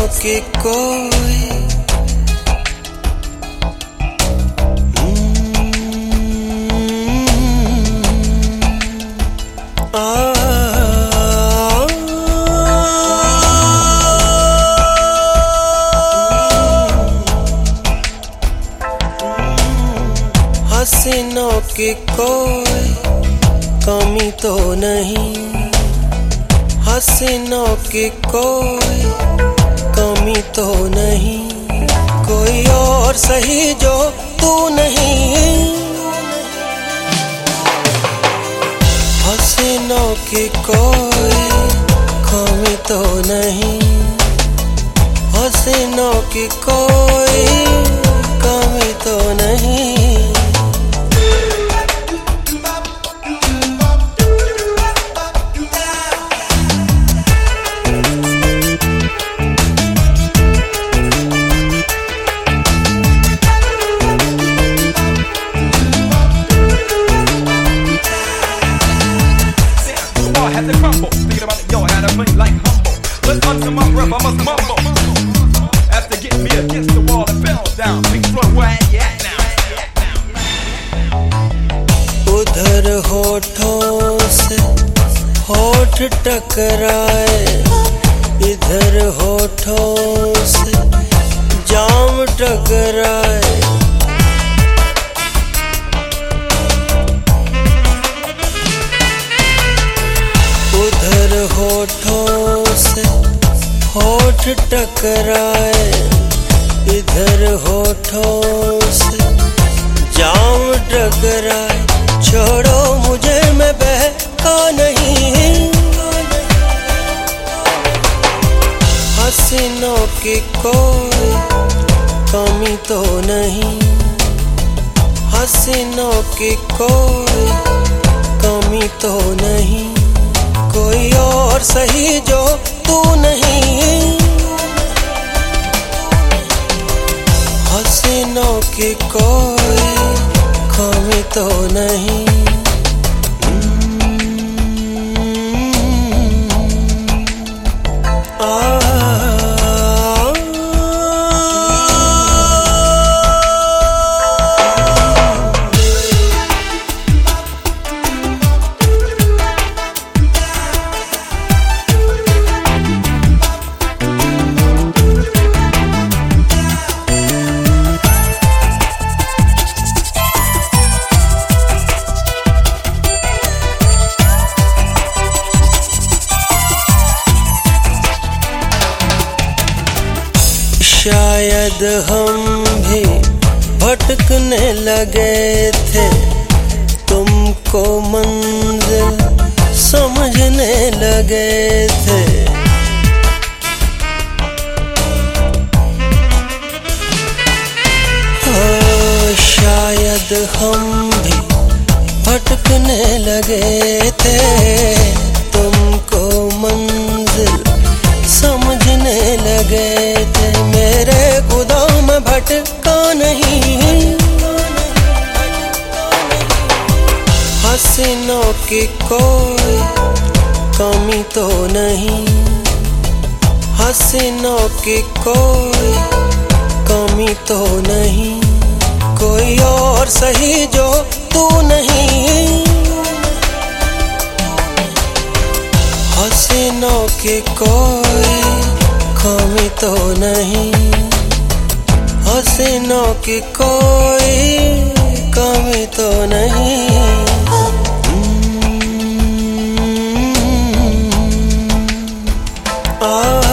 की कोई हसीनों की कोई कमी तो नहीं, हसीनों की कोई कमी तो नहीं, कोई और सही जो तू नहीं। हसीनों की कोई कमी तो नहीं, हसीनों की कोई कमी तो नहीं। Under my breath, I must mumble after getting me against the wall and fell down. Pink Floyd, where you at now? उधर होठों से होठ टकराए, इधर होठों से जाम टकराए। उधर होठों से होठ टकराए, इधर होठों से जाम टकराए। छोड़ो मुझे, मैं बहका नहीं। हसीनों की कोई कमी तो नहीं, हसीनों की कोई कमी तो नहीं, कोई और सही जो तू नहीं। हसीनों की कोई कमी तो नहीं। शायद हम भी भटकने लगे थे, तुमको मंजिल समझने लगे थे। शायद हम भी भटकने लगे थे, तुमको मंजिल समझने लगे थे। मेरे खुदा में भटका नहीं। हसीनों की कोई कमी तो नहीं, हसीनों की कोई कमी तो नहीं, कोई और सही जो तू नहीं। हसीनों की कोई कमी तो नहीं, हसीनों की कोई कमी तो नहीं।